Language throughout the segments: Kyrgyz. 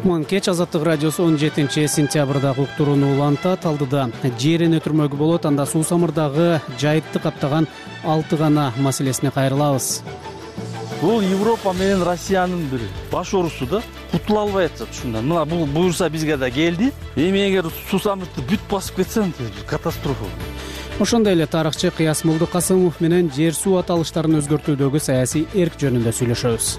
Кутман кеч Азаттык радиосу 17 сентябрдагы уктурууну улантат. Алдыда жерин өтүрмөкү болот, анда суу самырдагы жайытты каптаган 6 гана маселесине кайрылабыз. Бул Европа менен Россиянын бир баш урусу да, кутула албай атышат ушундан. Мына бул буюрса бизге да келди. Эми эгер суу самыртты бүт басып кетсе, катастрофа. Ошондой эле тарыхчы Кыяс Молдокасымов менен жер суу аталыштарын өзгөртүүдөгү саясий эрк жөнүндө сүйлөшөбүз.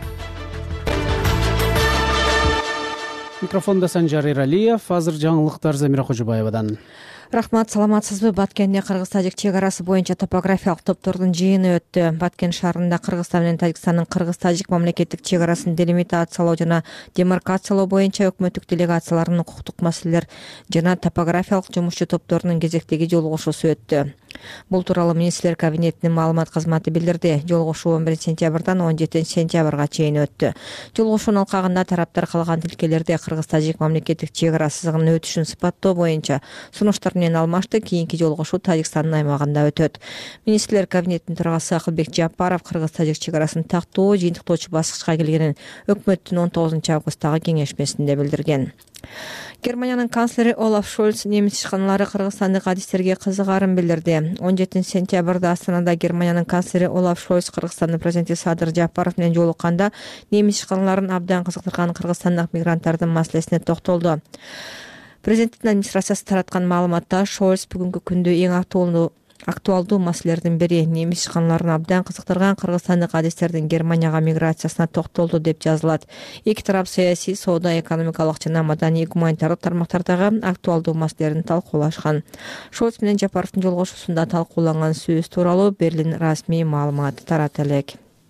Микрофонда Санжар Эралиев, азыр жаңылыктар Замира Кожобаевадан. Рахмат, саламатсызбы? Баткенде Кыргыз-Тажик чек арасы боюнча топографиялык топтордун жыйыны өттү. Баткен шаарында Кыргызстан менен Тажикстандын Кыргыз-Тажик мамлекеттик чек арасын делимитациялоо жана демаркациялоо боюнча өкмөттүк делегацияларынын укуктук маселелер жана топографиялык жумушчу топторунун кезектеги жолугушуусу өттү. Бул тууралуу министрлер кабинетинин маалымат кызматы билдирди. Жолугушуу 11 сентябрдан 17 сентябрга чейин өттү. Жолугушуунун алкагында тараптар калган тилкелерде Кыргыз-Тажик мамлекеттик чек арасынын өтүшүн сыпаттоо боюнча сунуштар менен алмашты. Кийинки жолугушуу Тажикстандын аймагында өтөт. Министрлер кабинетинин төрагасы Акылбек Жапаров Кыргыз-Тажик чек арасын тактоо жыйынтыктоочу баскычка келгенин өкмөттүн 19 августтагы кеңешмесинде билдирген. Германиянын канцлери Олаф Шольц немис ишканалары кыргызстандык адистерге кызыгарын билдирди. 17 сентябрда Астанада Германиянын канцлери Олаф Шольц Кыргызстандын президенти Садыр Жапаров менен жолукканда немис ишканаларын абдан кызыктырган кыргызстандык мигранттардын маселесине токтолду. Президенттин администрациясы тараткан маалыматта Шольц бүгүнкү күндө эң актуалдуу маселелердин бири немис ишканаларын абдан кызыктырган кыргызстандык адистердин Германияга миграциясына токтолду деп жазылат. Эки тарап саясий, соода, экономикалык жана маданий гуманитардык тармактардагы актуалдуу маселелерин талкуулашкан. Шольц менен Жапаровдун жолугушуусунда талкууланган сөз тууралуу Берлин расмий маалымат тарата элек.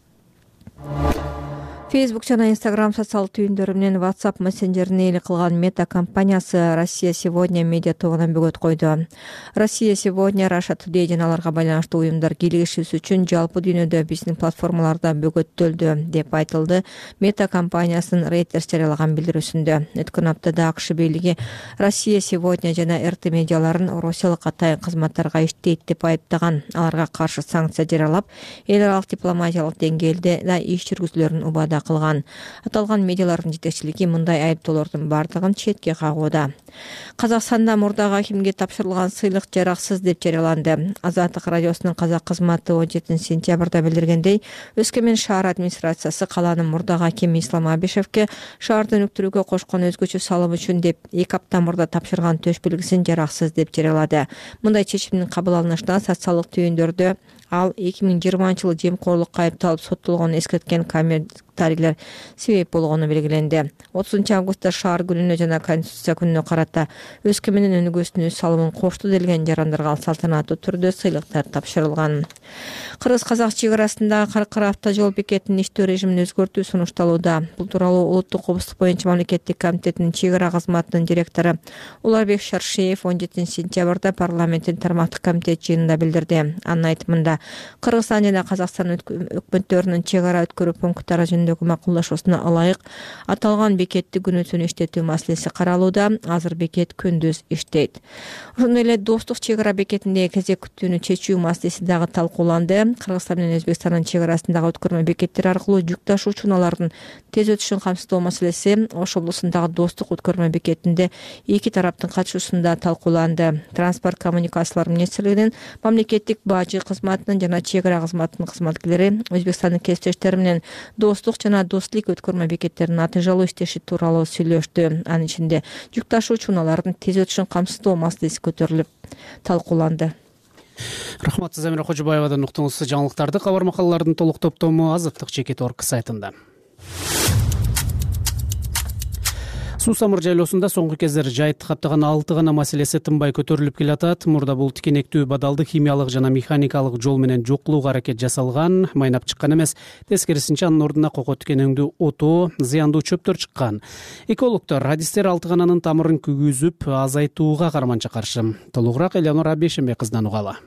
Facebook жана Instagram социалдык түйүндөрү менен WhatsApp мессенджерин ээлик кылган Мета компаниясы Россия сегодня медиа тобуна бөгөт койду. Россия сегодня, Russia Today жана аларга байланыштуу уюмдар кийлигишүүсү үчүн жалпы дүйнөдө биздин платформаларда бөгөттөлдү деп айтылды Мета компаниясынын Reuters жарыялаган билдирүүсүндө. Өткөн аптада АКШ бийлиги Россия сегодня жана РТ медиаларын Россиялык атайын кызматтарга иштейт деп айыптаган. Аларга каршы санкция жарыялап, эл аралык дипломатиялык деңгээлде да иш жүргүзүүлөрүн убада кылган. Аталган медиалардын жетекчилиги мындай айыптоолордун бардыгын четке кагууда. Казакстанда мурдагы кимге тапшырылган сыйлык жараксыз деп жарыяланды. Азаттык радиосунун казак кызматы 17 сентябрда билдиргендей, Өскөмен шаар администрациясы калаанын мурдагы акими Ислам Абишевке шаарды өнүктүрүүгө кошкон өзгөчө салым үчүн деп 2 апта мурда тапшырган төш белгисин жараксыз деп жарыялады. Мындай чечимдин кабыл алынышына социалдык түйүндөрдө ал 2020-жылы жемкорлукка айыпталып соттолгонун эскерткен комментарийлер себеп болгону белгиленди. 30 августта шаар күнүнө жана Конституция күнүнө карата Өскөмендин өнүгүүсүнө өз салымын кошту делген жарандарга салтанаттуу түрдө сыйлыктар тапшырылган. Кыргыз-казак чек арасындагы Каркара автожол бекетинин иштөө режимин өзгөртүү сунушталууда. Бул тууралуу Улуттук коопсуздук боюнча мамлекеттик комитетинин чек ара кызматынын директору Уларбек Шаршеев 17 сентябрда парламенттин тармактык комитет жыйынында билдирди. Анын айтымында Кыргызстан жана Казакстан өкмөттөрүнүн чек ара өткөрүү пункттары жөнүндөгү макулдашуусуна ылайык аталган бекетти күнү түнү иштетүү маселеси каралууда. Азыр бекет күндүз иштейт. Ошондой эле достук чек ара бекетиндеги кезек күтүүнү чечүү маселеси дагы талкууланды. Кыргызстан менен Өзбекстандын чек арасындагы өткөрмө бекеттер аркылуу жүк ташуучу унаалардын тез өтүшүн камсыздоо маселеси Ош облусундагы достук өткөрмө бекетинде эки тараптын катышуусунда талкууланды. Транспорт коммуникациялар министрлигинин мамлекеттик бажы кызматынын жана чек ара кызматынын кызматкерлери Өзбекстандын кесиптештери менен достук жана достлик өткөрмө бекеттеринин натыйжалуу иштеши тууралуу сүйлөштү. Анын ичинде жүк ташуучу унаалардын тез өтүшүн камсыздоо маселеси көтөрүлүп талкууланды. Рахмат, Замира Кожобаевадан уктуңуз. Жаңылыктарды кабар макалалардын толук топтому Азаттык.org сайтында. Суу самыр жайлоосунда соңку кездер жайытты каптаган 6 гана маселеси тынбай көтөрүлүп келатат. Мурда бул тикенектүү бадалды химиялык жана механикалык жол менен жоккулууга аракет жасалган, майнап чыккан эмес. Тескерисинче анын ордуна кoko тикенеңдүү отоо, зыяндуу чөптөр чыккан. Экологдор адистер 6 гананын тамырын күгүзүп азайтууга карманча каршы. Толугураак Элеонора Бешембек кызынан угалы.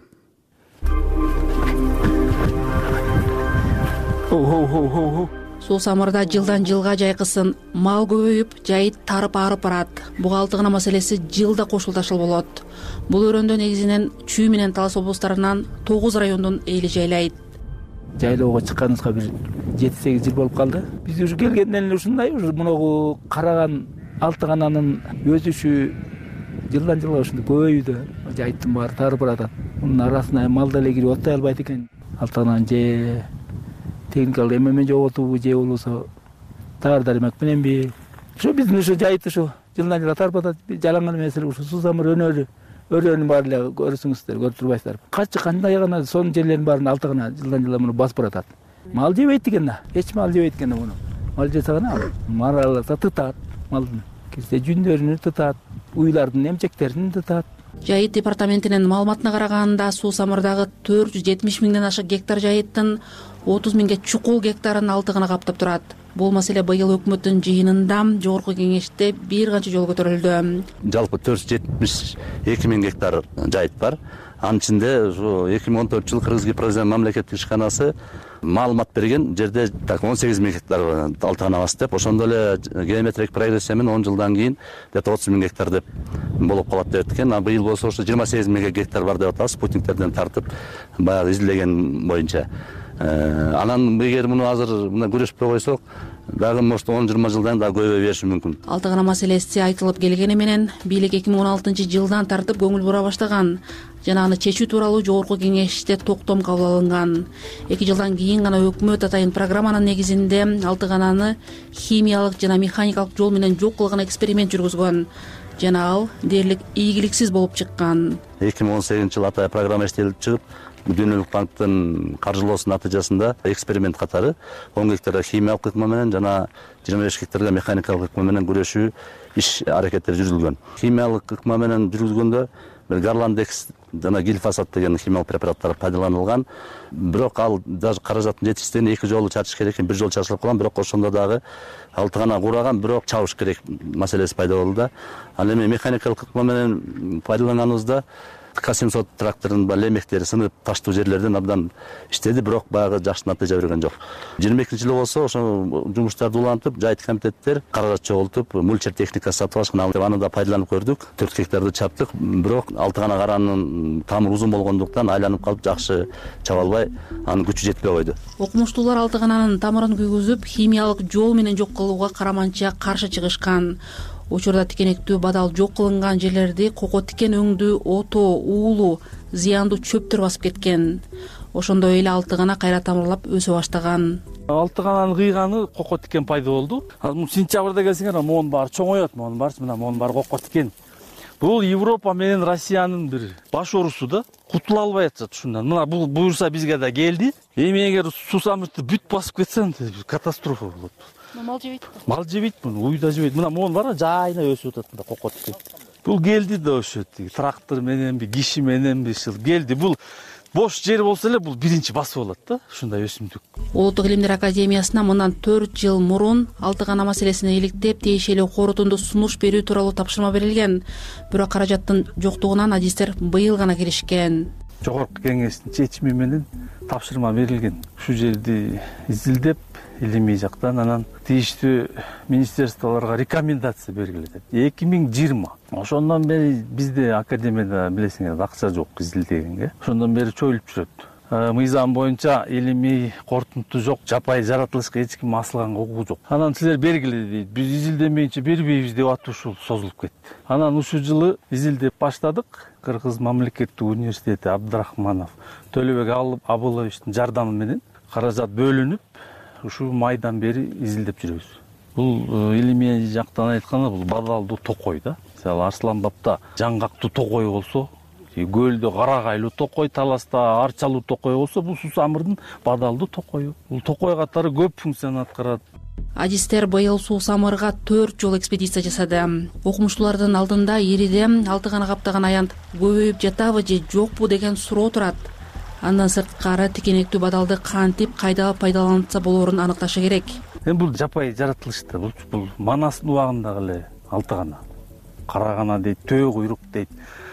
Суу самырда жылдан жылга жайкысын мал көбөйүп, жайыт тарып арып барат. Буга 6 гана маселеси жылда кошулдашыл болот. Бул өрөндө негизинен Чүй менен Талас облустарынан 9 райондун эли жайлайт. жайлоого чыкканыбызга бир 7-8 жыл болуп калды. Биз уже келгенден эле ушундай уже мынагу караган алты кананын өсүшү жылдан жылга ушундай көбөйүүдө, жайыттын баары тарып баратат. Мунун арасына мал деле кирип оттой албайт экен. Алты канан же техникалык эме менен жоготуубу же болбосо таар-дармак мененби. Ошо биздин ушу жайыт ушу жылдан жылга тарып атат. Жалаңган эмеси ушу суу самыр өрөөнүн баары эле көрүсүңүздөр, көрүп турбайсыздар. Кандай гана сонун жерлердин баарын алты гана жылдан жылга муну басып баратат. Мал жебейт экен да. Эч мал жебейт экен да муну. Мал жесе гана мараласа тытат малдын. Кезде жүндөрүн тытат, уйлардын эмчектерин тытат. Жайыт департаментинин маалыматына караганда суу самырдагы 470 миңден ашык гектар жайыттын 30 миңге чукул гектарын алты гана каптап турат. Бул маселе быйыл өкмөттүн жыйынында жогорку кеңеште бир канча жолу көтөрүлдү. Жалпы 472 миң гектар жайыт бар. Анын ичинде ушу 2014 жылы Кыргыз Гипрозем мамлекеттик ишканасы маалымат берген жерде 18 миң гектар алты гана бас деп, ошондо эле геометрик прогрессия менен 10 жылдан кийин 30 миң гектар деп болуп калат деп экен. А быйыл болсо ошо 28 миң гектар бар деп атабыз, спутниктерден тартып баягы изилдеген боюнча. Анан эгер муну азыр мына күрөшпөй койсок, дагы может 10-20 жылдан дагы көбөйө бериши мүмкүн. Алты гана маселеси айтылып келгени менен бийлик 2016 жылдан тартып көңүл бура баштаган жана аны чечүү тууралуу жогорку кеңеште токтом кабыл алынган. 2 жылдан кийин гана өкмөт атайын программанын негизинде алты кананы химиялык жана механикалык жол менен жок кылган эксперимент жүргүзгөн жана ал дээрлик ийгиликсиз болуп чыккан. 2018 жылы атайын программа иштелип чыгып, Дүйнөлүк банктын каржылоосунун натыйжасында эксперимент катары 10 гектарга химиялык ыкма менен жана 25 гектарга механикалык ыкма менен күрөшүү иш аракеттери жүргүзүлгөн. Химиялык ыкма менен жүргүзгөндө бир гарландекс жана глифосат деген химиялык препараттар пайдаланылган. Бирок ал даже каражаттын жетишсиздигине 2 жолу чачыш керек экен, 1 жолу чачылып калган, бирок ошондо дагы алты гана кураган, бирок чабыш керек маселеси пайда болду да. Ал эми механикалык ыкма менен пайдаланганыбызда К700 трактордун лемектери сынып таштуу жерлерден абдан иштеди, бирок баягы жакшы натыйжа берген жок. 22-жылы болсо ошо жумуштарды улантып, жайыт комитеттер каражат чогултуп, мульчер техникасы сатып алышкан, аны да пайдаланып көрдүк. 4 гектарды чаптык, бирок алты гана каранын тамыры узун болгондуктан айланып калып жакшы чаба албай, анын күчү жетпей койду. Окумуштуулар алты кананын тамырын күйгүзүп, химиялык жол менен жок кылууга караманча каршы чыгышкан. Учурда тикенектүү бадал жок кылынган жерлерди кoko тикен өңдүү, ото, уулу, зыяндуу чөптөр басып кеткен. Ошондой эле алты гана кайра тамырлап өсө баштаган. Алты кананын кыйганы кoko тикен пайда болду. Сентябрда келсеңер, монун баары чоңоёт, монун баарысы мына монун баары кoko тикен. Бул Европа менен Россиянын бир баш орусу да, кутула албай атат ушундан. Мына бул буюрса бизге да келди. Эми эгер суу самыртты бүт басып кетсе, катастрофа болот. Мал жебейт. Мал жебейт муну, уй да жебейт. Мына монун бар, жайына өсүп атат мында кoko тикен. Бул келди да ошо трактор мененби, киши мененби келди. Бул бош жер болсо эле бул биринчи басып алат да, ушундай өсүмдүк. Улуттук илимдер академиясына мындан 4 жыл мурун алты гана маселесине иликтеп, тиешелүү корутунду сунуш берүү тууралуу тапшырма берилген. Бирок каражаттын жоктугунан адистер быйыл гана киришкен. Жогорку кеңештин чечими менен тапшырма берилген. Ушул жерди изилдеп, илимий жактан анан тийиштүү министерстволорго рекомендация бергиле деп. 2020. Ошондон бери бизде академияда билесиңер акча жок изилдегенге. Ошондон бери чоюлуп жүрөт. Мыйзам боюнча илимий корутунту жок, жапайы жаратылышка эч ким асылганга укугу жок. Анан силер бергиле дейт. Биз изилдемейинче бербейбиз деп атып ушул созулуп кетти. Анан ушул жылы изилдеп баштадык. Кыргыз мамлекеттик университети Абдрахманов Төлөбек Абыловичтин жардамы менен каражат бөлүнүп, ушул майдан бери изилдеп жүрөбүз. Бул илимий жактан айтканда бул бадалдуу токой да. Мисалы Арсланбапта жаңгактуу токой болсо, көлдө карагайлуу токой, таласта арчалуу токой болсо, бул суу самырдын бадалдуу токою. Бул токой катары көп функцияны аткарат. Адистер быйыл суу самырга 4 жол экспедиция жасады. Окумуштуулардын алдында ириде алты гана каптаган аянт көбөйүп жатабы же жокпу деген суроо турат. Андан сырткары тикенектүү бадалды кантип кайда пайдаланса болоорун аныкташы керек. Бул жапайы жаратылышта, бул Манастын убагындагы эле алты гана. Кара гана дейт, төө куйрук дейт.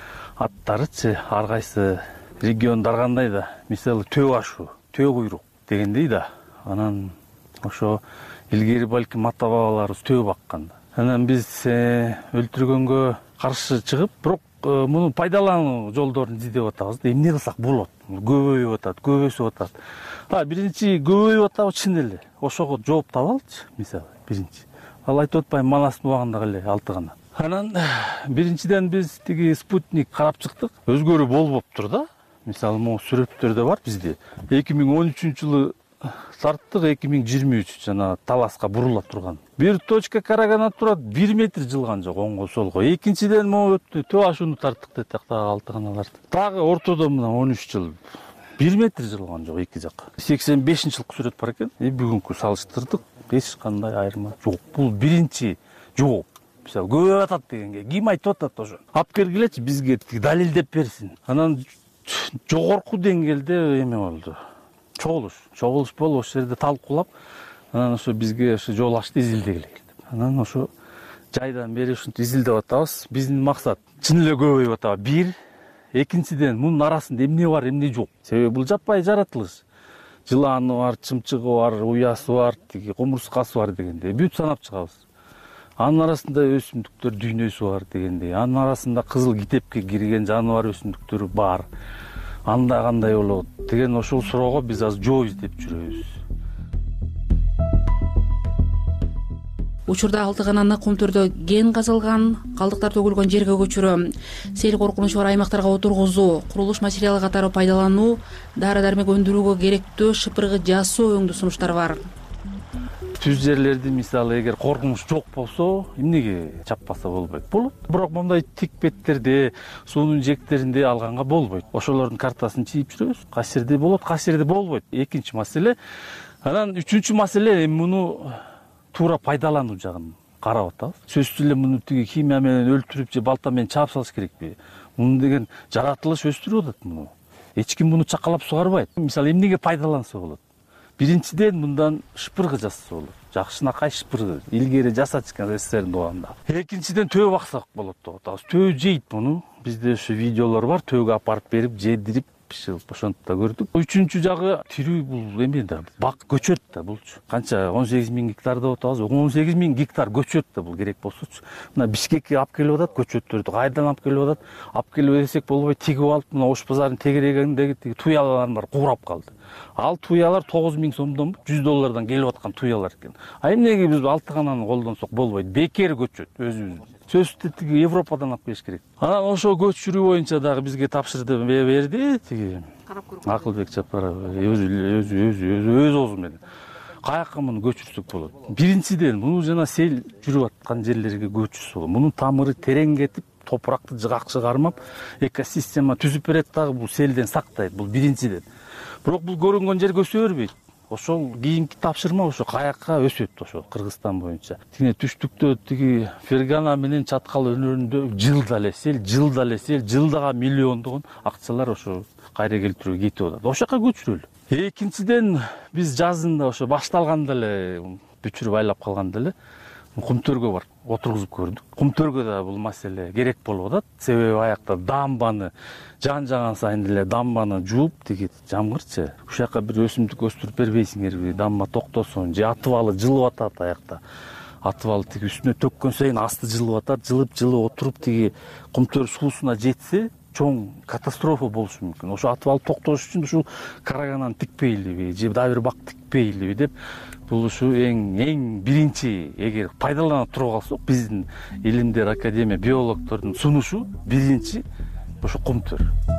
Аттарычы ар кайсы региондор кандай да, мисалы төө ашу, төө куйрук дегендей да. Анан ошо илгери балким ата бабаларыбыз төө баккан. Анан биз өлтүргөнгө каршы чыгып, бирок муну пайдалануу жолдорун издеп атабыз да. Эмне кылсак болот? көбөйүп көбөйсүп атат. Биринчи көбөйүп атабы чын эле. Ошого жооп таба алчы, мисалы, биринчи. Ал айтып атпайм, манастын убагында эле 6 гана. Анан биринчиден биз тиги спутник карап чыктык. Өзгөрүү болбоптур да. Мисалы, могу сүрөттөрдө бар бизде. 2013-жылы тарттык, 2023 жана таласка бурула турган. Бир точка караганат турат, 1 метр жылган жок оңго солго. Экинчиден могу төө ашууну тарттык дедик, дагы 6 ганаларды. Дагы ортодо мына 13 жыл 1 метр жылган жок эки жакка. 85-жылкы сүрөт бар экен. Бүгүнкү салыштырдык, эч кандай айырма жок. Бул биринчи жооп. Мисалы, көбөйүп атат дегенге ким айтып атат ошо? Алып бергилечи бизге далилдеп берсин. Анан жогорку деңгээлде эме болду. Чогулуш болуп ошол жерде талкуулап, анан ошо бизге ошо жол ачты, изилдегиле келди. Анан ошо жайдан бери ушинтип изилдеп атабыз. Биздин максат чын эле көбөйүп атабы? Бир, экинчиден мунун арасында эмне бар, эмне жок? Себеби бул жаппай жаратылыш. Жыланы бар, чымчыгы бар, уясы бар, тиги кумурскасы бар дегендей бүт санап чыгабыз. Анын арасында өсүмдүктөр дүйнөсү бар дегендей, анын арасында кызыл китепке кирген жаныбар өсүмдүктөрү бар. Анда кандай болот деген ошол суроого биз азыр жооп издеп жүрөбүз. Учурда 6 гананы комтөрдө ген казылган, калдыктар төгүлгөн жерге көчүрүү, сел коркунучу бар аймактарга отургузуу, курулуш материалы катары пайдалануу, дары-дармек өндүрүүгө керектүү шыпыргы жасоо өңдүү сунуштар бар. Түз жерлерди мисалы эгер коркунуч жок болсо, эмнеге чаппаса болбойт? Болот. Бирок мындай тик беттерде, суунун жектеринде алганга болбойт. Ошолордун картасын чийип жүрөбүз. Кайсы жерде болот, кайсы жерде болбойт. Экинчи маселе. Анан үчүнчү маселе муну туура пайдалануу жагын карап атабыз. Сөзсүз эле муну тиги химия менен өлтүрүп же балта менен чаап салыш керекпи? Муну деген жаратылыш өстүрүп атат муну. Эч ким муну чакалап сугарбайт. Мисалы эмнеге пайдаланса болот? Биринчиден мындан шыпыргы жасаса болот. Жакшынакай шыпыргы. Илгери жасачкан СССРдин убагында. Экинчиден төө баксак болот деп атабыз. Төө жейт муну. Бизде ошо видеолор бар. Төөгө апарып берип, жедирип, бишилип ошентип да көрдүк. Үчүнчү жагы тирүү бул эме да, бак көчөт да булчу. Канча 18 000 гектар деп атабыз. 18 000 гектар көчөт да бул керек болсочу. Мына Бишкекке алып келип атат көчөттөрдү. Кайдан алып келип атат? Алып келип десек болбой, тигип алып, мына Ош базарынын тегерегиндеги тиги туялар бар, куурап калды. Ал туялар 9 000 сомдон $100 келип аткан туялар экен. Эмнеге биз 6 гананы колдонсок болбойт? Бекер көчөт өзүбүз. Сөзсүз тиги Европадан алып келиш керек. Анан ошо көчүрүү боюнча дагы бизге тапшырды берди тиги Акылбек Жапаров өз оозу менен. Каяка муну көчүрсөк болот? Биринчиден муну жана сел жүрүп аткан жерлерге көчүрсө болот. Мунун тамыры терең кетип, топуракты жыгакчы кармап, экосистема түзүп берет дагы, бул селден сактайт. Бул биринчиден. Бирок бул көрүнгөн жерге өсө бербейт. Ошол кийинки тапшырма ошо каяка өсөт ошо Кыргызстан боюнча. Тиги түштүктө тиги Фергана менен Чаткал өңүрүндө жылда эле сел, жылдага миллиондогон акчалар ошо кайра келтирүүгө кетип атат. Ошол жака көчүрөлү. Экинчиден биз жазында ошо башталганда эле бүчүрүп айлап калганда эле кумтөргө бар отургузуп көрдүк. Кумтөргө да бул маселе керек болуп атат. Себеби аякта дамбаны жан сайын эле дамбаны жууп тиги жамгырчы. Ушул жака бир өсүмдүк өстүрүп бербейсиңерби? Дамба токтосун же атыбалы жылып атат аякта. Атыбалы тиги үстүнө төккөн сайын асты жылып атат, жылып отуруп тиги кумтөр суусуна жетсе чоң катастрофа болушу мүмкүн. Ошо атыбалы токтош үчүн ушул карагананы тикпейлиби же дагы бир бак тикпейлиби деп бул ушу эң биринчи эгер пайдалана туруп калсак, биздин илимдер академия биологдордун сунушу биринчи ошо кумтөр.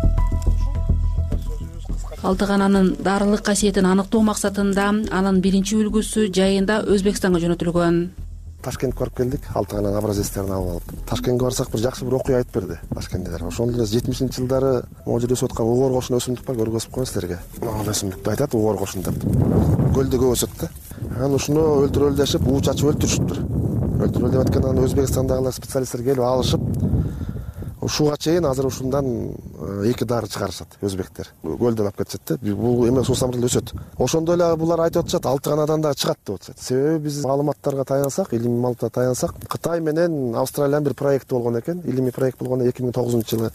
6 гананын дарылык касиетин аныктоо максатында анын биринчи үлгүсү жайында Өзбекстанга жөнөтүлгөн. Ташкентке барып келдик, 6 гананын образецтерин алып алып. Ташкентке барсак бир жакшы бир окуя айтып берди Ташкенттер. Ошондо 70-жылдары могу жерде өсүп аткан угор кошун өсүмдүк бар, көргөзүп коеюн силерге. Могу өсүмдүктү айтат угор кошун деп. Көлдө көп өсөт да. Анан ушуну өлтүрөлү дешип, уу чачып өлтүрүшүптүр. Өлтүрөлү деп аткандан Өзбекстандагылар специалисттер келип алышып, ушуга чейин азыр ушундан 2 дары чыгарышат өзбектер. Көлдөн алып кетишет да. Бул эме суусамыр эле өсөт. Ошондой эле булар айтып атышат, 6 ганадан да чыгат деп атышат. Себеби биз маалыматтарга таянсак, илимий маалыматка таянсак, Кытай менен Австралиянын бир проекти болгон экен. Илимий проект болгон 2009-жылы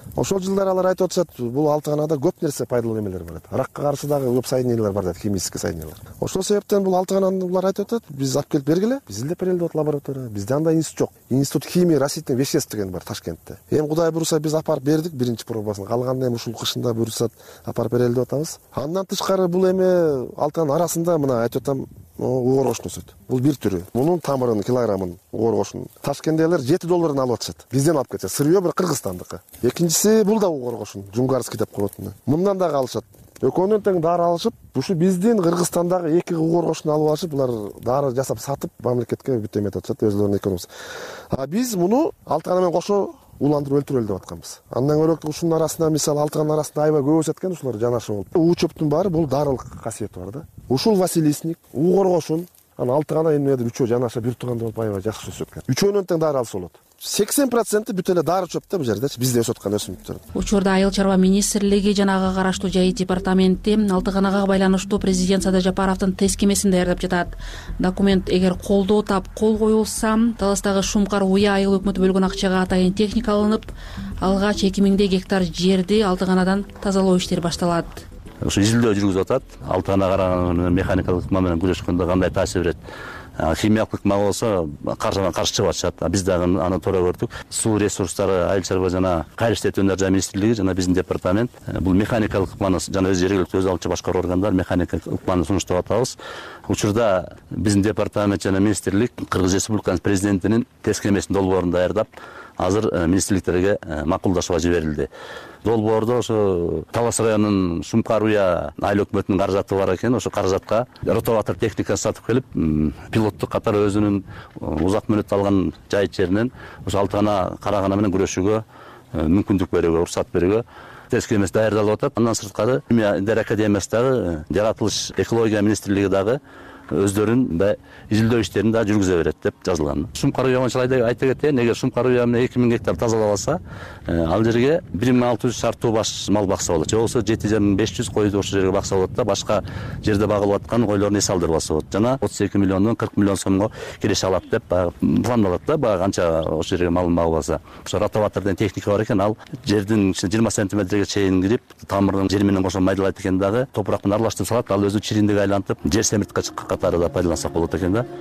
Ошол жылдары алар айтып атышат, бул Алтыганада көп нерсе пайдалуу эмелер бар. Ракка каршы дагы көп соединениялар бар дейт, химический соединениялар. Ошол себептен бул Алтыгананы булар айтып атат, биз алып келип бергиле. Биз изилдеп берели деп лаборатория. Бизде андай институт жок. Институт химии растительных веществ деген бар Ташкентте. Эми Кудай буйруса биз апарып бердик биринчи пробасын. Калганда эми ушул кышында буйрусат апарып берели деп атабыз. Андан тышкары бул эми Алтыган арасында мына айтып атам, угор кошун өсөт. Бул бир түрү. Мунун тамырын, килограммын угор кошун Ташкенттегилер $7 алып атышат. Бизден алып кетет. Сырьё бир Кыргызстандыкы. Экинчиси бул да угор кошун, Жунгарский деп коет. Мындан дагы алышат. Экөөнөн тең дары алышып, ушу биздин Кыргызстандагы эки угор кошун алып алышып, булар дары жасап сатып, мамлекетке бүт эметип атышат, өзлөрүнүн экономикасы. А биз муну Алтыган менен кошо уландырып өлтүрөлү деп атканбыз. Андан көрөк ушунун арасында мисалы Алтыган арасында аябай көп өсөт экен, ушулар жанашы болуп. У чөптүн баары бул дарылык касиети бар да. Ушул Василисник, угор кошун, аны Алтыган эмнедир үчөө жанаша бир тууганда болуп аябай жакшы өсөт экен. Үчөөнөн тең дары алса болот. 80% бүт эле дары чөп да бул жердечи, бизде өсүп аткан өсүмдүктөр. Учурда Айыл чарба министрлиги жана ага караштуу жайыт департаменти Алтыганага байланыштуу президент Садыр Жапаровдун тескемесин даярдап жатат. Документ эгер колдоо тап кол коюлса, Таластагы Шумкар Уя айыл өкмөтү бөлгөн акчага атайын техника алынып, алгач 2000 гектар жерди Алтыганадан тазалоо иштери башталат. Ушу изилдөө жүргүзүп атат. Алтыганага караган механикалык ыкма менен күрөшкөндө кандай таасир берет? Химиялык ыкма болсо каршы чыгып атышат. Биз дагы аны туура көрдүк. Суу ресурстары айыл чарба жана кайрылыш өнөр жай министрлиги жана биздин департамент бул механикалык ыкманы жана өз жергиликтүү өз алчу башкаруу органдар механикалык ыкманы сунуштап атабыз. Учурда биздин департамент жана министрлик Кыргыз Республикасынын президентинин тескемесин долбоорун даярдап, азыр министрликтерге макулдашууга жиберилди. Долбоордо ошо Талас районунун Шумкар Уя айыл өкмөтүнүн каражаты бар экен. Ошо каражатка ротоватор техникасын сатып келип, пилоттук катары өзүнүн узак мөөнөт алган жайыт жеринен ошо Алтыгана карагана менен күрөшүүгө мүмкүндүк берүүгө, уруксат берүүгө тескемес даярдалып атат. Андан сырткары Дер академиясы дагы, жаратылыш экология министрлиги дагы өздөрүнүн изилдөө иштерин да жүргүзө берет деп жазылган. Шумкар Уя менен айта кетейин, эгер Шумкар Уя менен 2000 гектар тазалабалса, ал жерге 1600 шартуу баш мал бакса болот. Же болбосо 7500 койду ошол жерге бакса болот да, башка жерде багылып аткан койлорун эс алдырбаса болот. Жана 32 миллиондон 40 миллион сомго киреше алат деп пландалат да, канча ошол жерге малын багылбаса. Ошо ротоватордон техника бар экен, ал жердин 20 сантиметрге чейин кирип, тамырдын жери менен кошо майдалайт экен дагы, топурак менен аралаштырып салат, ал өзү чириндик айлантып, жер семирткачы катары да пайдалансак болот экен да.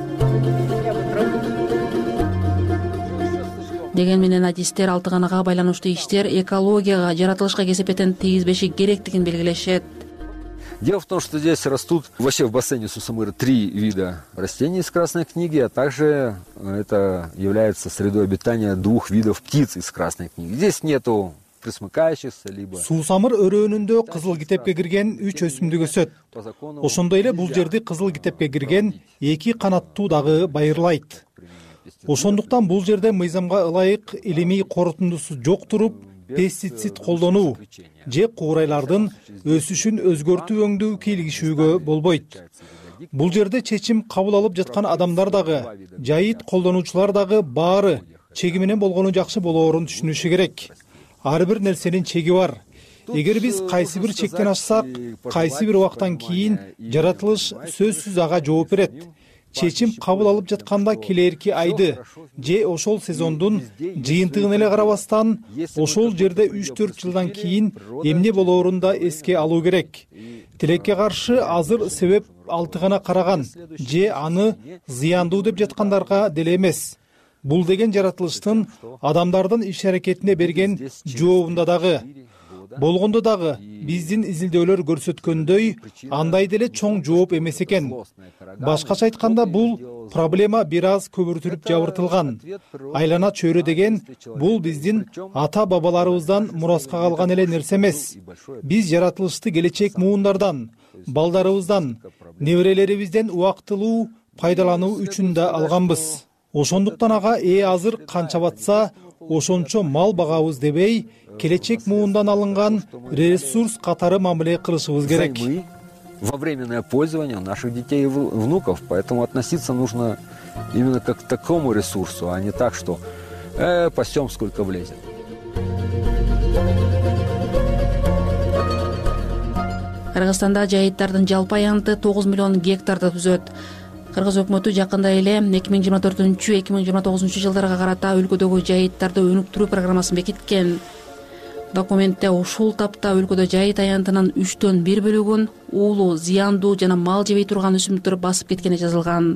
Деген менен адистер Алтыганага байланыштуу иштер экологияга, жаратылышка кесепетин тийгизбеши керектигин белгилешет. Дело в том, что здесь растут вообще в бассейне Сусамыры 3 вида растений из Красной книги, а также это является средой обитания 2 видов птиц из Красной книги. Здесь нету присмыкающихся либо. Суусамыр өрөөнүндө кызыл китепке кирген 3 өсүмдүк өсөт. Ошондой эле бул жерди кызыл китепке кирген 2 канаттуу дагы байырлайт. Ошондуктан бул жерде мыйзамга ылайык илимий корутундусу жок туруп, пестицид колдонуу же куурайлардын өсүшүн өзгөртүү өңдүү кийлигишүүгө болбойт. Бул жерде чечим кабыл алып жаткан адамдар дагы, жайыт колдонуучулар дагы баары чеги менен болгону жакшы болоорун түшүнүшү керек. Ар бир нерсенин чеги бар. Эгер биз кайсы бир чектен ашсак, кайсы бир убактан кийин жаратылыш сөзсүз ага жооп берет. Чечим кабыл алып жатканда келерки айды же ошол сезондун жыйынтыгын эле карабастан, ошол жерде 3-4 жылдан кийин эмне болоорун да эске алуу керек. Тилекке каршы азыр себеп Алтыгана караган же аны зыяндуу деп жаткандарга деле эмес. Бул деген жаратылыштын адамдардын иш-аракетине берген жообунда дагы. Болгондо дагы биздин изилдөөлөр көрсөткөндөй андай деле чоң жооп эмес экен. Башкача айтканда бул проблема бир аз көбүртүлүп жабыртылган. Айлана чөйрө деген бул биздин ата бабаларыбыздан мураска калган эле нерсе эмес. Биз жаратылышты келечек муундардан, балдарыбыздан, неберелерибизден убактылуу пайдалануу үчүн да алганбыз. Ошондуктан ага азыр канча батса, ошончо мал багабыз дебей, келечек муундан алынган ресурс катары мамиле кылышыбыз керек. Во временное пользование наших детей и внуков, поэтому относиться нужно именно как к такому ресурсу, а не так, что пасем сколько влезет. Кыргызстанда жайыттардын жалпы аянты 9 миллион гектарды түзөт. Кыргыз өкмөтү жакында эле 2024-2029 жылдарга карата өлкөдөгү жайыттарды өнүктүрүү программасын бекиткен. Документте ушул тапта өлкөдө жайыт аянтынын 1/3 бөлүгүн уулуу, зыяндуу жана мал жебей турган өсүмдүктөр басып кеткени жазылган.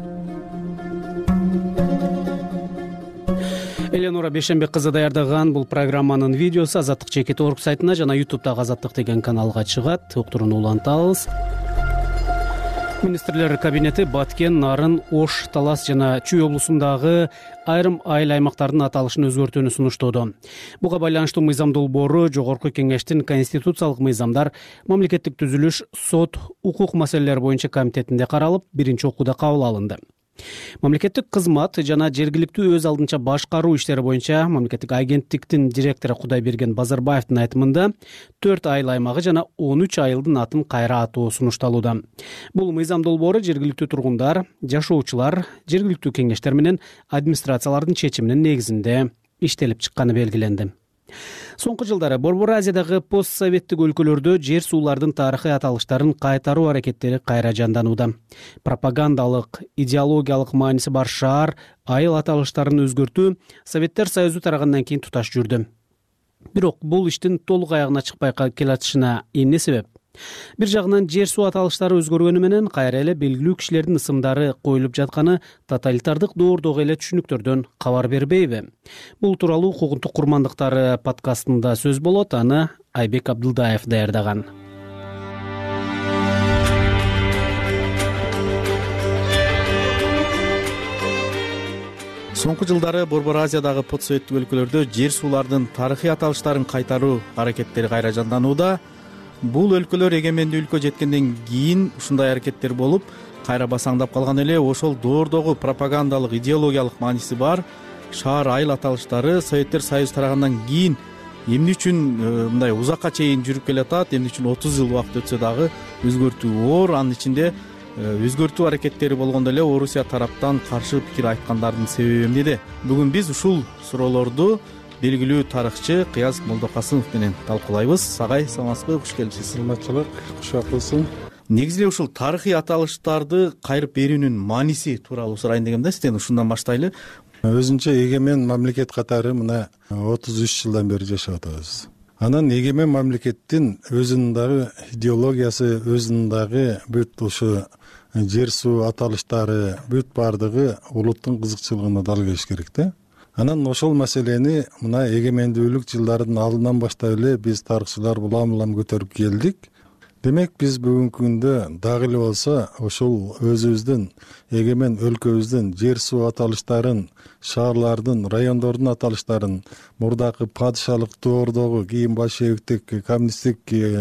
Эленора Бешенбек кызы даярдаган бул программанын видеосу Азаттык Чекит.org сайтына жана YouTube'дагы Азаттык деген каналга чыгат. Уктурууну улантабыз. Министрлер кабинети Баткен, Нарын, Ош, Талас жана Чүй облусундагы айрым айыл аймактардын аталышын өзгөртүүнү сунуштоодо. Буга байланыштуу мыйзам долбоору Жогорку Кеңештин конституциялык мыйзамдар, мамлекеттик түзүлүш, сот, укук маселелери боюнча комитетинде каралып, биринчи окууда кабыл алынды. Мамлекеттик кызмат жана жергиликтүү өз алдынча башкаруу иштери боюнча мамлекеттик агенттиктин директору Кудайберген Базарбаевдин айтымында 4 айыл аймагы жана 13 айылдын атын кайра атоо сунушталууда. Бул мыйзам долбоору жергиликтүү тургундар, жашоочулар, жергиликтүү кеңештер менен администрациялардын чечиминин негизинде иштелип чыкканы белгиленди. Соңку жылдары Борбор Азиядагы постсоветтик өлкөлөрдө жер суулардын тарыхый аталыштарын кайтаруу аракеттери кайра жанданууда. Пропагандалык, идеологиялык мааниси бар шаар, айыл аталыштарын өзгөртүү Советтер Союзу тарагандан кийин туташ жүрдү. Бирок бул иштин толук аягына чыкпай келатышына эмне себеп? Бир жагынан жер суу аталыштары өзгөргөнү менен кайра эле белгилүү кишилердин ысымдары коюлуп жатканы тоталитардык доордогу эле түшүнүктөрдөн кабар бербейби? Бул тууралуу Укугунтук курмандыктары подкастында сөз болот. Аны Айбек Абдылдаев даярдаган. Соңку жылдары Борбор Азиядагы постсоветтик өлкөлөрдө жер суулардын тарыхый аталыштарын кайтаруу аракеттери кайра жанданууда. Бул өлкөлөр эгемендүү өлкө жеткенден кийин ушундай аракеттер болуп, кайра басаңдап калган эле. Ошол доордогу пропагандалык, идеологиялык мааниси бар шаар, айыл аталыштары Советтер Союзу тарагандан кийин эмне үчүн мындай узакка чейин жүрүп келатат, эмне үчүн 30 жыл убакыт өтсө дагы өзгөртүү оор. Анын ичинде өзгөртүү аракеттери болгондо эле Орусия тараптан каршы пикир айткандардын себеби эмнеде? Бүгүн биз ушул суроолорду белгилүү тарыхчы Кыяз Молдокасымов менен талкуулайбыз. Сагай, саламатсызбы? Куш келипсиз. Саламатчылык, кушак болсун. Негизи ушул тарыхый аталыштарды кайрып берүүнүн мааниси тууралуу сурайын дегем да, сизден ушундан баштайлы. Өзүнчө эгемен мамлекет катары мына 33 жылдан бери жашап атабыз. Анан эгемен мамлекеттин өзүнүн дагы идеологиясы, өзүнүн дагы бүт ушу жер суу аталыштары бүт баардыгы улуттун кызыкчылыгына дал келиш керек да. Анан ошол маселени мына эгемендүүлүк жылдарынын алдынан баштап эле биз тарыхчылар улам көтөрүп келдик. Демек биз бүгүнкү күндө дагы эле болсо ошол өзүбүздүн эгемен өлкөбүздүн жер суу аталыштарын, шаарлардын, райондордун аталыштарын мурдакы падышалык доордогу, кийин большевиктик, коммунисттик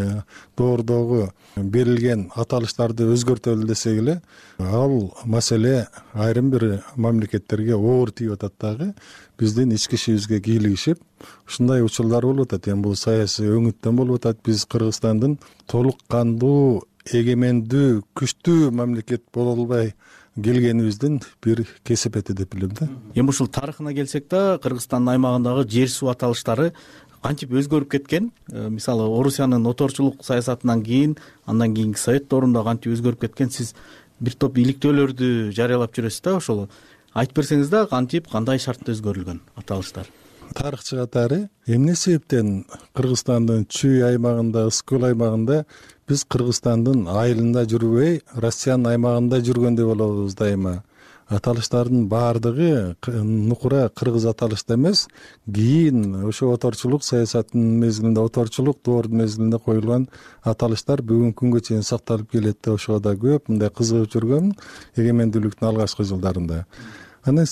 доордогу берилген аталыштарды өзгөртөлү десек эле, ал маселе айрым бир мамлекеттерге оор тийип атат дагы. Биздин ички ишибизге кийлигишип, ушундай учурлар болуп атат. Эми бул саясий өңүттөн болуп атат. Биз Кыргызстандын толук кандуу, эгемендүү, күчтүү мамлекет боло албай келгенибиздин бир кесепети деп билем да. Эми ушул тарыхына келсек да, Кыргызстандын аймагындагы жер суу аталыштары кантип өзгөрүп кеткен? Мисалы, Орусиянын оторчулук саясатынан кийин, андан кийинки Совет доорунда кантип өзгөрүп кеткен? Сиз бир топ иликтөөлөрдү жарыялап жүрөсүз да, ошол айтып берсеңиз да, кантип, кандай шартта өзгөрүлгөн аталыштар? Тарыхчы катары эмне себептен Кыргызстандын Чүй аймагында, Ысыкөл аймагында биз Кыргызстандын айылында жүрбөй, Россиянын аймагында жүргөндөй болобуз дайыма. Аталыштардын баардыгы нукура кыргыз аталышта эмес, кийин ошо оторчулук саясатынын мезгилинде, оторчулук доордун мезгилинде коюлган аталыштар бүгүнкү күнгө чейин сакталып келет да. Ошого да көп мындай кызыгып жүргөм эгемендүүлүктүн алгачкы жылдарында. Анан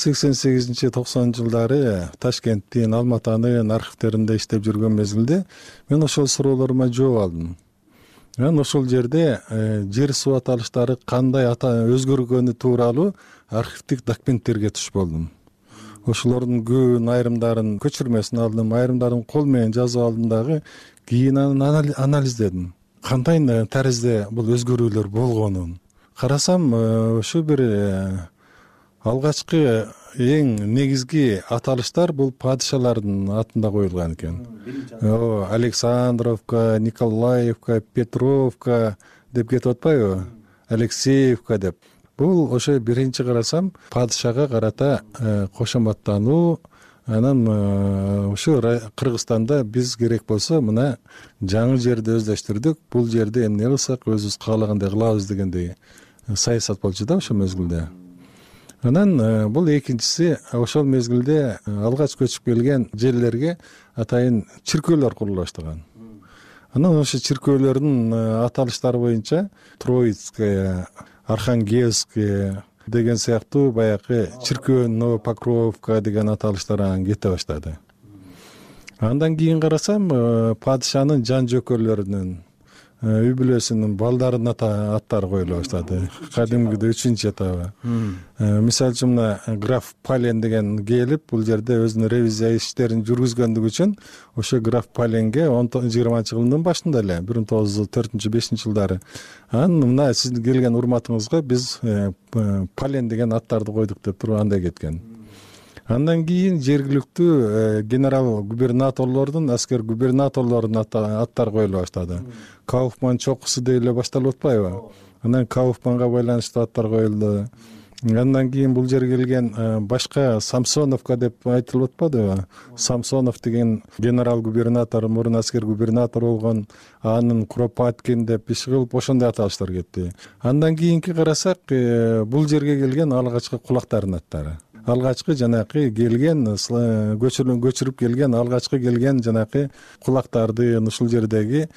88-90 жылдары Ташкенттин, Алматанын архивтеринде иштеп жүргөн мезгилде мен ошол суроолорума жооп алдым. Мен ошол жерде жер суу аталыштары кандай өзгөргөнү тууралуу архивдик документтерге туш болдум. Ошолордун көбүн айрымдарын көчүрмөсүн алдым, айрымдарын кол менен жазып алдым дагы, кийин анан анализдедим. Кандай таризде бул өзгөрүүлөр болгонун карасам, ошо бир алгачкы эң негизги аталыштар бул падышалардын атында коюлган экен. Александровка, Николаевка, Петровка деп кетип атпайбы? Алексеевка деп. Бул ошо биринчи карасам падышага карата кошоматтануу, анан ушу Кыргызстанда биз керек болсо мына жаңы жерди өздөштүрдүк, бул жерде эмне кылсак өзүбүз каалагандай кылабыз дегендей саясат болчу да ошол мезгилде. Анан бул экинчиси, ошол мезгилде алгач көчүп келген жерлерге атайын чиркөөлөр курулуп баштаган. Анан ошо чиркөөлөрдүн аталыштары боюнча Троицкая, Архангельская деген сыяктуу баягы чиркөө, Новопокровка деген аталыштар анан кете баштады. Андан кийин карасам, падышанын жан жөкөлөрүнүн, үй бүлөсүнүн балдарынын аттары коюла баштады. Кадимгидей 3-чү этабы. Мисалы үчүн мына граф Пален деген келип, бул жерде өзүнүн ревизия иштерин жүргүзгөндүгү үчүн ошо граф Паленге 20-жылдын башында эле 1904-5 жылдары анан мына сиздин келген урматыңызга биз Пален деген аттарды койдук деп туруп андай кеткен. Андан кийин жергиликтүү генерал губернаторлордун, аскер губернаторлордун аттары коюла баштады. Кауфман чокусу деп эле башталып атпайбы? Анан Кауфманга байланыштуу аттар коюлду. Андан кийин бул жерге келген башка Самсоновка деп айтылып атпадыбы? Самсонов деген генерал губернатор, мурун аскер губернатор болгон, анын Куропаткин деп иш кылып ошондой аталыштар кетти. Андан кийинки карасак, бул жерге келген алгачкы кулактардын аттары. Алгачкы жанакы келген, көчүрүп келген, алгачкы келген жанакы кулактарды ушул жерде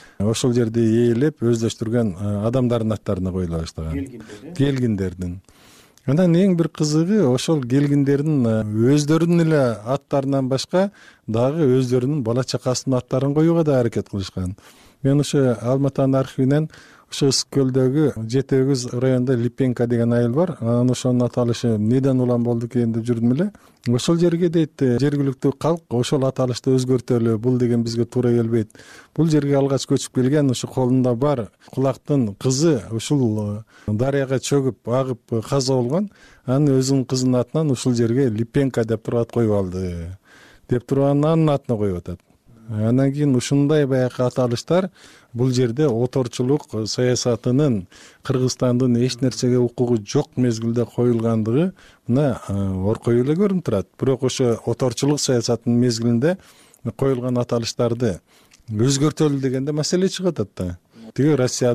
ээлеп өздөштүргөн адамдардын аттарына коюла баштаган. Келгиндердин. Анан эң бир кызыгы, ошол келгиндердин өздөрүнүн эле аттарынан башка дагы өздөрүнүн бала чакасынын аттарын коюуга да аракет кылышкан. Мен ошо Алматанын архивинен ошо Ысык көлдөгү 7-8 районунда Липенко деген айыл бар. Анан ошонун аталышы неден улам болду экен деп жүрдүм эле. Ошол жерге дейт жергиликтүү калк ошол аталышты өзгөртөлү, бул деген бизге туура келбейт. Бул жерге алгач көчүп келген ошо колунда бар кулактын кызы ушул дарыяга чөгүп, агып каза болгон. Анын өзүнүн кызынын атынан ушул жерге Липенко деп туруп ат коюп алды деп туруп анын атына коюп атат. Андан кийин ушундай баягы аталыштар бул жерде оторчулук саясатынын Кыргызстандын эч нерсеге укугу жок мезгилде коюлгандыгы мына оркой эле көрүнүп турат. Бирок ошо оторчулук саясатынын мезгилинде коюлган аталыштарды өзгөртөлү дегенде маселе чыгып атат да. Тиги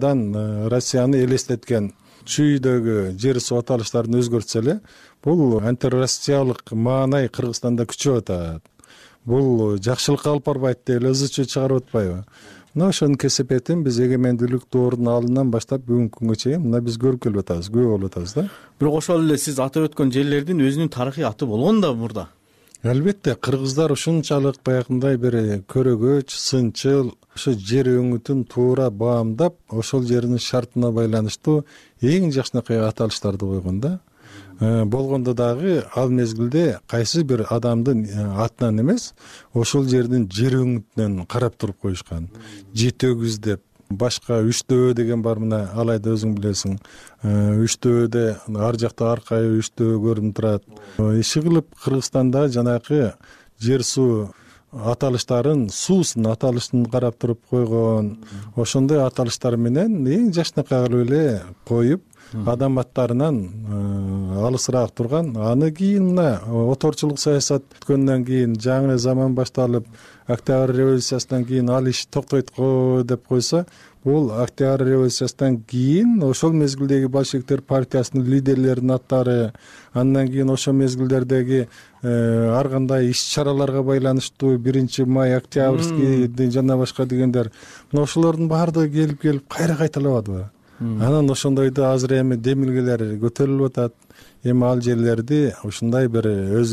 Россияны элестеткен чүйдөгү жер суу аталыштарын өзгөртсө эле, бул антироссиялык маанай Кыргызстанда күчөп атат. Бул жакшылыкка алып барбайт деп эле ызы чуу чыгарып атпайбы? Мына ошонун кесепетин биз эгемендүүлүк доорунун алдынан баштап бүгүнкү күнгө чейин мына биз көрүп келип атабыз, күбө болуп атабыз да. Бирок ошол эле сиз атап өткөн жерлердин өзүнүн тарыхый аты болгон да мурда. Албетте, кыргыздар ушунчалык баягындай бир көрөгөч, сынчыл, ошо жер өңүтүн туура баамдап, ошол жердин шартына байланыштуу эң жакшынакай аталыштарды койгон да. Болгондо дагы ал мезгилде кайсы бир адамдын атынан эмес, ошол жердин жер өңүтүнөн карап туруп коюшкан. Жетөгүз деп, башка Үчтөбө деген бар, мына алайда өзүң билесиң. Үчтөбөдө ар жакта аркайы Үчтөбө көрүнүп турат. Иши кылып Кыргызстанда жанакы жер суу аталыштарын, суусун аталышын карап туруп койгон. Ошондой аталыштар менен эң жакшынакай кылып эле коюп, адам аттарынан алысыраак турган. Аны кийин мына оторчулук саясат өткөндөн кийин, жаңы заман башталып, Октябрь революциясынан кийин ал иш токтойт го деп койсо, бул Октябрь революциясынан кийин ошол мезгилдеги большевиктер партиясынын лидерлеринин аттары, андан кийин ошол мезгилдердеги ар кандай иш-чараларга байланыштуу 1-май, Октябрьский жана башка дегендер, мына ошолордун баардыгы келип кайра кайталабадыбы? Анан ошондойду азыр эми демилгелер көтөрүлүп атат. Эми ал жерлерди ушундай бир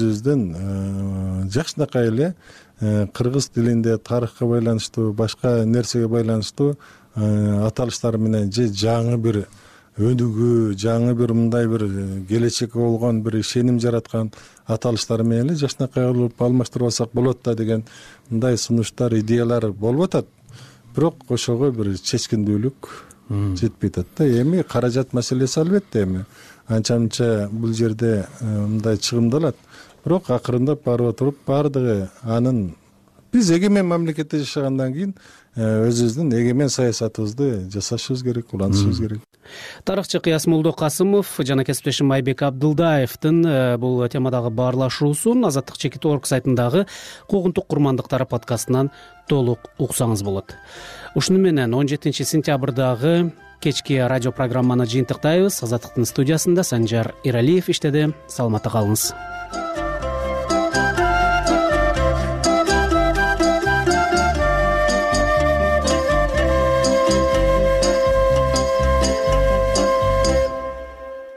өзүбүздүн жакшынакай эле кыргыз тилинде тарыхка байланыштуу, башка нерсеге байланыштуу аталыштар менен же жаңы бир өнүгүү, жаңы бир мындай бир келечекке болгон бир ишеним жараткан аталыштар менен эле жакшынакай кылып алмаштырып алсак болот да деген мындай сунуштар, идеялар болуп атат. Бирок ошого бир чечкиндүүлүк жетпей атат да. Эми каражат маселеси албетте эми анча-мынча бул жерде мындай чыгымдалат. Бирок акырындап барып туруп баардыгы анын биз эгемен мамлекетте жашагандан кийин өзүбүздүн эгемен саясатыбызды жасашыбыз керек, улантышыбыз керек. тарыхчы Кыяс Молдокасымов жана кесиптешим Айбек Абдылдаевдин бул темадагы баарлашуусун Азаттык чекит орг сайтындагы куугунтук курмандыктары подкастынан толук уксаңыз болот. Ушуну менен 17 сентябрдагы кечки радио программаны жыйынтыктайбыз. Азаттыктын студиясында Санжар Иралиев иштеди. Саламатта калыңыз.